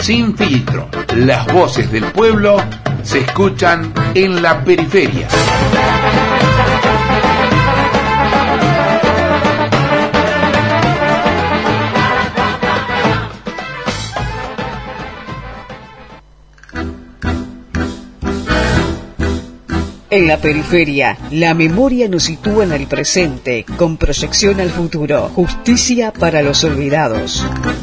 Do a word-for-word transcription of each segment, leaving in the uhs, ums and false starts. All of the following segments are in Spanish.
Sin filtro, las voces del pueblo se escuchan en la periferia. En la periferia, la memoria nos sitúa en el presente, con proyección al futuro. Justicia para los olvidados.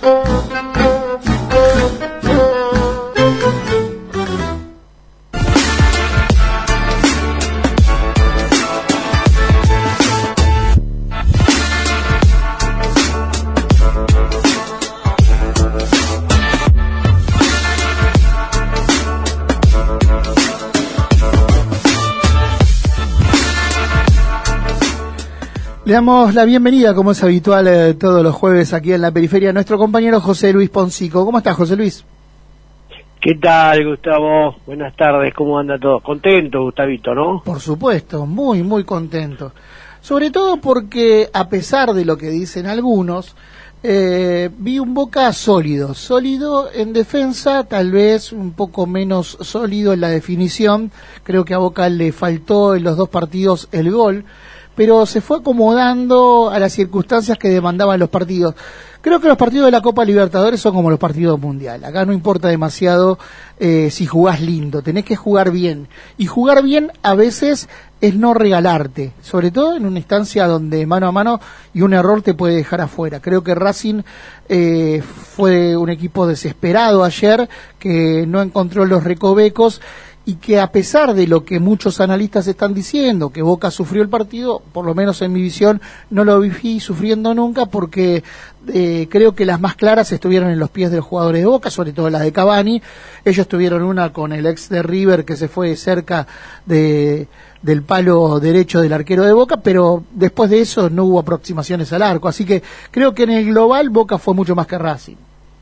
Le damos la bienvenida, como es habitual, eh, todos los jueves aquí en la periferia, a nuestro compañero José Luis Poncico. ¿Cómo estás, José Luis? ¿Qué tal, Gustavo? Buenas tardes, ¿cómo anda todo? Contento, Gustavito, ¿no? Por supuesto, muy, muy contento. Sobre todo porque, a pesar de lo que dicen algunos, eh, vi un Boca sólido. Sólido en defensa, tal vez un poco menos sólido en la definición. Creo que a Boca le faltó en los dos partidos el gol, pero se fue acomodando a las circunstancias que demandaban los partidos. Creo que los partidos de la Copa Libertadores son como los partidos mundial. Acá no importa demasiado eh, si jugás lindo, tenés que jugar bien. Y jugar bien a veces es no regalarte, sobre todo en una instancia donde mano a mano y un error te puede dejar afuera. Creo que Racing eh, fue un equipo desesperado ayer, que no encontró los recovecos, y que a pesar de lo que muchos analistas están diciendo, que Boca sufrió el partido, por lo menos en mi visión no lo vi sufriendo nunca, porque eh, creo que las más claras estuvieron en los pies de los jugadores de Boca, sobre todo las de Cavani. Ellos tuvieron una con el ex de River que se fue cerca de del palo derecho del arquero de Boca, pero después de eso no hubo aproximaciones al arco, así que creo que en el global Boca fue mucho más que Racing.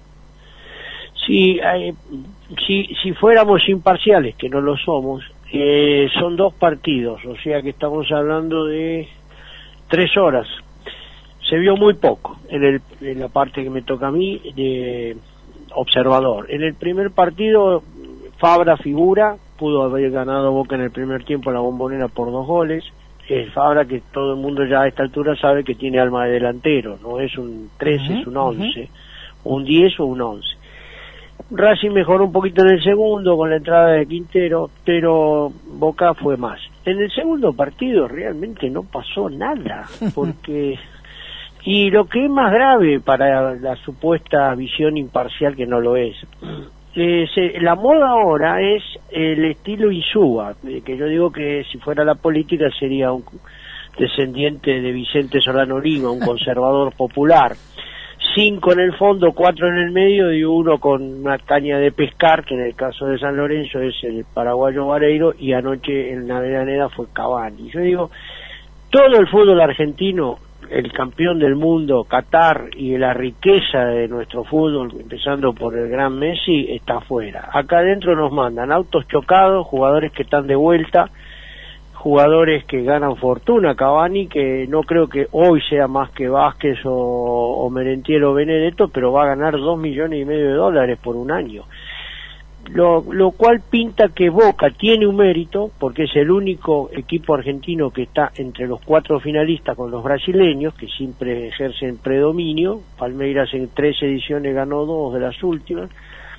Sí, eh, si, si fuéramos imparciales, que no lo somos, eh, son dos partidos, o sea que estamos hablando de tres horas. Se vio muy poco en, el, en la parte que me toca a mí de observador. En el primer partido, Fabra figura, pudo haber ganado Boca en el primer tiempo en la Bombonera por dos goles. Es Fabra, que todo el mundo ya a esta altura sabe que tiene alma de delantero, no es un trece, uh-huh, es un once, uh-huh. un diez o un once. Racing mejoró un poquito en el segundo con la entrada de Quintero, pero Boca fue más. En el segundo partido realmente no pasó nada, porque y lo que es más grave para la supuesta visión imparcial, que no lo es, es la moda ahora es el estilo Insúa, que yo digo que si fuera la política sería un descendiente de Vicente Solano Lima, un conservador popular. Cinco en el fondo, cuatro en el medio y uno con una caña de pescar, que en el caso de San Lorenzo es el paraguayo Vareiro, y anoche en la Avellaneda fue Cavani. Yo digo, todo el fútbol argentino, el campeón del mundo, Qatar, y la riqueza de nuestro fútbol, empezando por el gran Messi, está afuera. Acá adentro nos mandan autos chocados, jugadores que están de vuelta, jugadores que ganan fortuna. Cavani, que no creo que hoy sea más que Vázquez o, o Merentiel o Benedetto, pero va a ganar dos millones y medio de dólares por un año. Lo, lo cual pinta que Boca tiene un mérito, porque es el único equipo argentino que está entre los cuatro finalistas con los brasileños, que siempre ejercen predominio. Palmeiras en tres ediciones ganó dos de las últimas,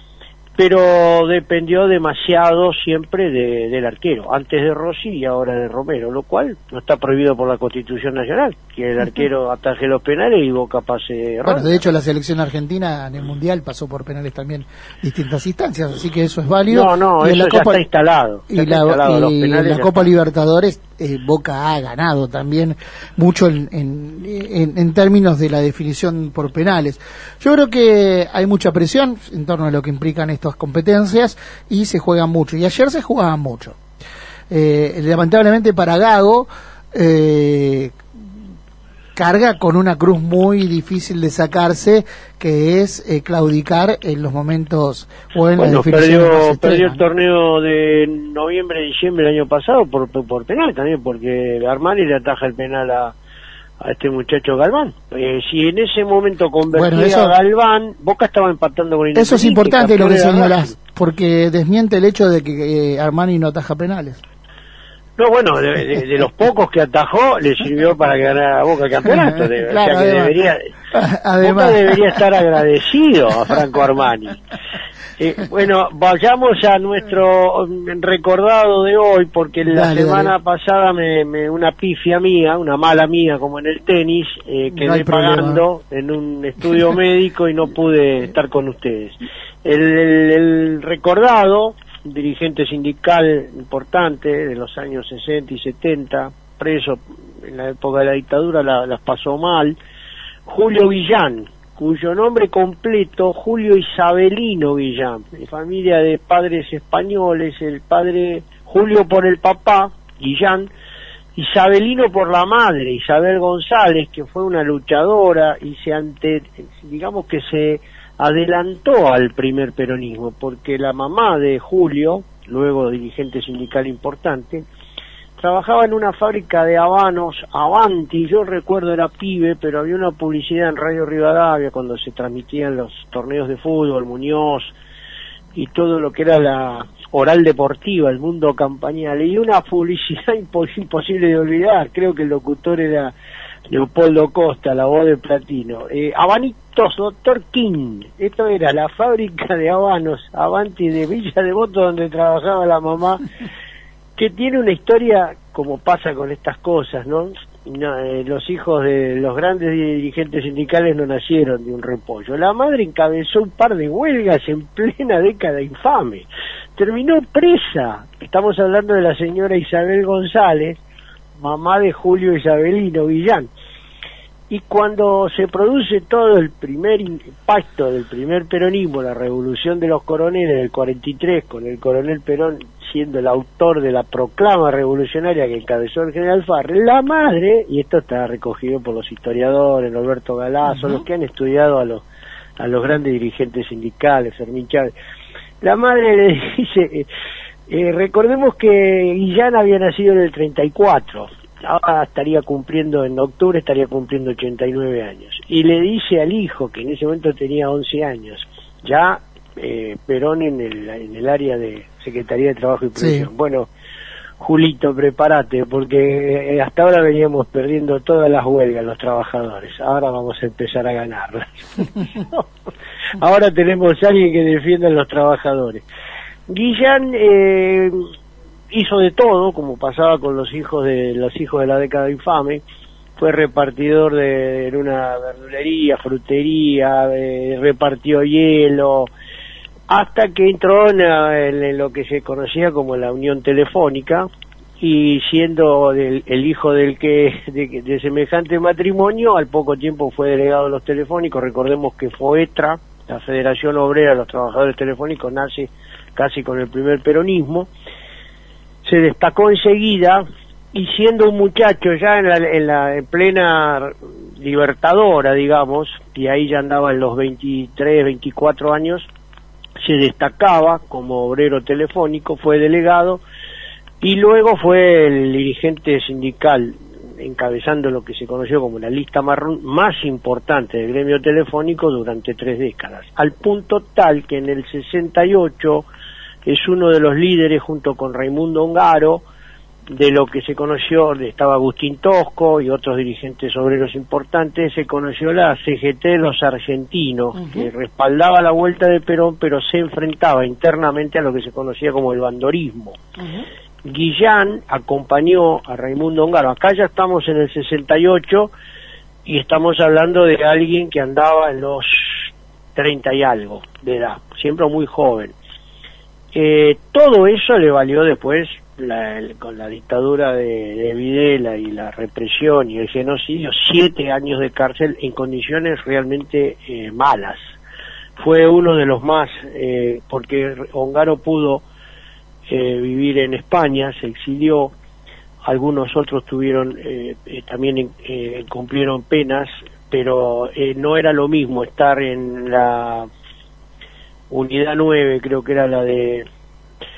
pero dependió demasiado siempre de, del arquero, antes de Rossi y ahora de Romero, lo cual no está prohibido por la Constitución Nacional, que el arquero ataje los penales y Boca pase ronda. Bueno, de hecho la selección argentina en el Mundial pasó por penales también distintas instancias, así que eso es válido. No, no, y eso la ya Copa, está instalado. Y está la, instalado, los y penales la Copa están. Libertadores, eh, Boca ha ganado también mucho en, en, en, en términos de la definición por penales. Yo creo que hay mucha presión en torno a lo que implican estas competencias y se juega mucho, y ayer se jugaba mucho. Eh, lamentablemente para Gago eh, carga con una cruz muy difícil de sacarse, que es eh, claudicar en los momentos o en bueno, la definición perdió, más extrema, perdió el ¿no? torneo de noviembre, diciembre del año pasado por, por, por penal también, porque Armani le ataja el penal a, a este muchacho Galván. Eh, si en ese momento convertía bueno, eso, a Galván, Boca estaba empatando con Independiente. Eso es importante lo que señalás, porque desmiente el hecho de que eh, Armani no ataja penales. No, bueno, de, de, de los pocos que atajó, le sirvió para que ganara Boca el campeonato. De, claro, o sea que además, debería, además. Boca debería estar agradecido a Franco Armani. Eh, bueno, vayamos a nuestro recordado de hoy, porque la dale, semana dale. pasada me, me una pifia mía, una mala mía como en el tenis, eh, quedé no pagando en un estudio médico y no pude estar con ustedes. El, el, el recordado, un dirigente sindical importante de los años sesenta y setenta, preso en la época de la dictadura, la, las pasó mal, Julio Villán, cuyo nombre completo, Julio Isabelino Villán, de familia de padres españoles, el padre Julio por el papá, Villán, Isabelino por la madre, Isabel González, que fue una luchadora y se ante, digamos que se adelantó al primer peronismo, porque la mamá de Julio, luego dirigente sindical importante, trabajaba en una fábrica de habanos, Avanti, yo recuerdo era pibe, pero había una publicidad en Radio Rivadavia cuando se transmitían los torneos de fútbol, Muñoz, y todo lo que era la oral deportiva, el mundo campañal, y una publicidad impos imposible de olvidar, creo que el locutor era Leopoldo Costa, la voz de Platino, eh, Habanitos Doctor King, esto era la fábrica de habanos, Avanti de Villa Devoto, donde trabajaba la mamá, que tiene una historia, como pasa con estas cosas, ¿no? No, eh, los hijos de los grandes dirigentes sindicales no nacieron de un repollo. La madre encabezó un par de huelgas en plena década infame. Terminó presa. Estamos hablando de la señora Isabel González, mamá de Julio Isabelino Villán. Y cuando se produce todo el primer impacto del primer peronismo, la revolución de los coroneles del cuarenta y tres, con el coronel Perón siendo el autor de la proclama revolucionaria que encabezó el general Farrell, la madre, y esto está recogido por los historiadores, Norberto Galazo, uh-huh. los que han estudiado a los a los grandes dirigentes sindicales, Fermín Chávez, la madre le dice, eh, eh, recordemos que Guillán había nacido en el treinta y cuatro, ahora estaría cumpliendo, en octubre estaría cumpliendo ochenta y nueve años, y le dice al hijo, que en ese momento tenía once años, ya eh, Perón en el, en el área de Secretaría de Trabajo y Previsión, sí. Bueno, Julito, prepárate, porque eh, hasta ahora veníamos perdiendo todas las huelgas los trabajadores, ahora vamos a empezar a ganarlas. Ahora tenemos a alguien que defienda a los trabajadores. Guillán eh, hizo de todo, como pasaba con los hijos de los hijos de la década infame, fue repartidor de, en una verdulería, frutería, eh, repartió hielo, hasta que entró en, en, en lo que se conocía como la Unión Telefónica, y siendo del, el hijo del que de, de semejante matrimonio, al poco tiempo fue delegado de los telefónicos. Recordemos que FOETRA, la Federación Obrera de los Trabajadores Telefónicos, nace casi con el primer peronismo, se destacó enseguida, y siendo un muchacho ya en la, en la en plena libertadora, digamos, y ahí ya andaba en los veintitrés, veinticuatro años, se destacaba como obrero telefónico, fue delegado, y luego fue el dirigente sindical, encabezando lo que se conoció como la lista marrón más importante del gremio telefónico durante tres décadas, al punto tal que en el sesenta y ocho es uno de los líderes, junto con Raimundo Ongaro, de lo que se conoció, estaba Agustín Tosco y otros dirigentes obreros importantes, se conoció la C G T de los argentinos, uh-huh. que respaldaba la vuelta de Perón, pero se enfrentaba internamente a lo que se conocía como el bandorismo. Uh-huh. Guillán acompañó a Raimundo Ongaro, acá ya estamos en el sesenta y ocho, y estamos hablando de alguien que andaba en los treinta y algo de edad, siempre muy joven. Eh, todo eso le valió después, la, el, con la dictadura de, de Videla y la represión y el genocidio, siete años de cárcel en condiciones realmente eh, malas. Fue uno de los más, eh, porque Ongaro pudo eh, vivir en España, se exilió, algunos otros tuvieron, eh, eh, también eh, cumplieron penas, pero eh, no era lo mismo estar en la Unidad nueve, creo que era la de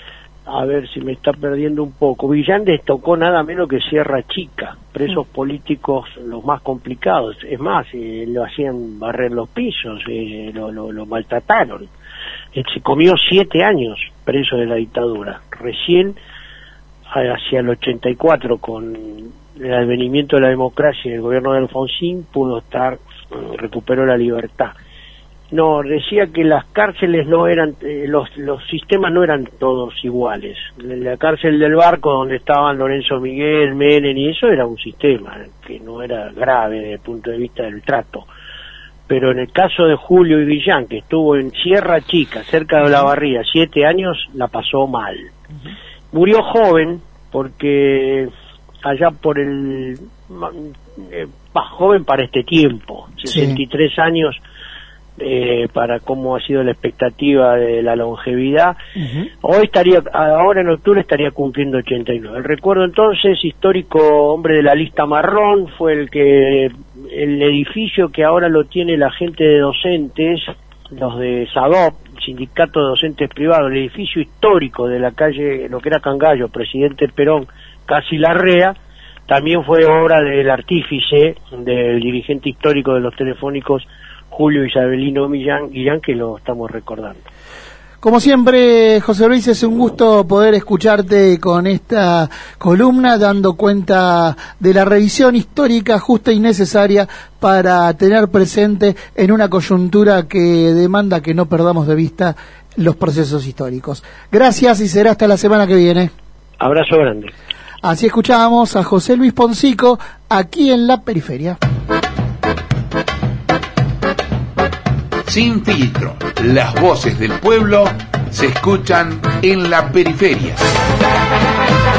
a ver si me está perdiendo un poco. Villán les tocó nada menos que Sierra Chica, presos mm. políticos los más complicados. Es más, eh, lo hacían barrer los pisos, eh, lo, lo, lo maltrataron. Eh, se comió siete años preso de la dictadura. Recién, hacia el ochenta y cuatro, con el advenimiento de la democracia y el gobierno de Alfonsín, pudo estar, recuperó la libertad. No, decía que las cárceles no eran, eh, los los sistemas no eran todos iguales. La cárcel del Barco, donde estaban Lorenzo Miguel, Menem y eso, era un sistema que no era grave desde el punto de vista del trato. Pero en el caso de Julio y Villán, que estuvo en Sierra Chica, cerca de Olavarría, siete años, la pasó mal. Uh-huh. Murió joven, porque allá por el... Eh, bah, joven para este tiempo, sesenta y tres sí. años... Eh, para cómo ha sido la expectativa de la longevidad. Uh-huh. Hoy estaría, ahora en octubre estaría cumpliendo ochenta y nueve. El recuerdo entonces, histórico hombre de la lista marrón, fue el que, el edificio que ahora lo tiene la gente de docentes, los de SADOP, Sindicato de Docentes Privados, el edificio histórico de la calle, lo que era Cangallo, Presidente Perón, casi Larrea, también fue obra del artífice, del dirigente histórico de los telefónicos, Julio Isabelino Millán, Guillán, que lo estamos recordando. Como siempre, José Luis, es un gusto poder escucharte con esta columna, dando cuenta de la revisión histórica justa y necesaria para tener presente en una coyuntura que demanda que no perdamos de vista los procesos históricos. Gracias y será hasta la semana que viene. Abrazo grande. Así escuchábamos a José Luis Poncico aquí en La Periferia. Sin filtro, las voces del pueblo se escuchan en La Periferia.